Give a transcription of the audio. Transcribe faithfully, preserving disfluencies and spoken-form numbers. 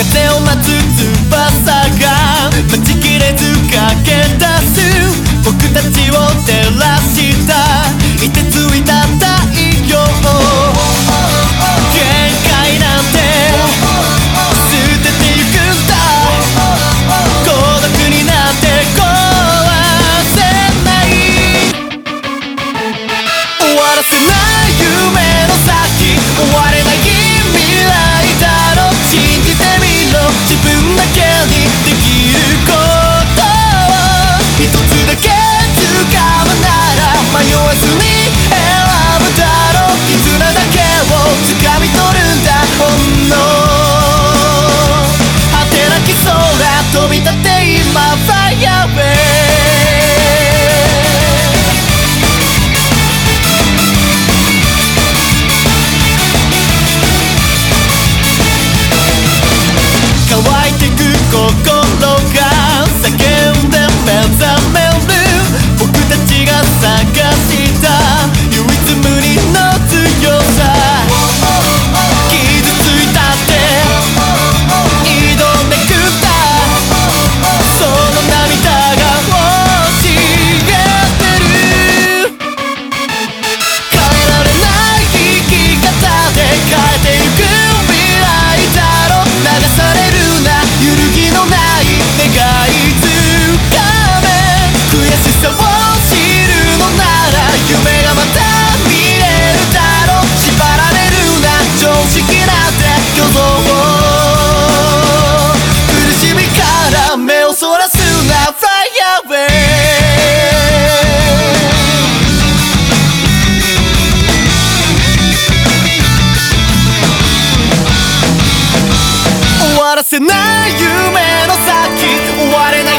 風を待つ翼が待ちきれず駆け出す僕たちを照らした凍てついた太陽限界なんて捨ててゆくんだ孤独になって壊せない終わらせない夢の先終われない未来だろ信じてみろ自分だけにできることを一つだけ掴むなら迷わずに選ぶだろう絆だけを掴み取るんだ本能果てなき空飛び立って今 Fly away乾いてく心が叫んで目覚める僕たちが探した唯一無二の強さ傷ついたって挑んでくんだその涙が教えてる変えられない生き方で変えてゆく未来だろ流される揺るぎのない願いつかめ悔しさを知るのなら夢がまた見れるだろう縛られるな常識なんて虚像苦しみから目をそらすな Fly away終わらせない夢の先終われない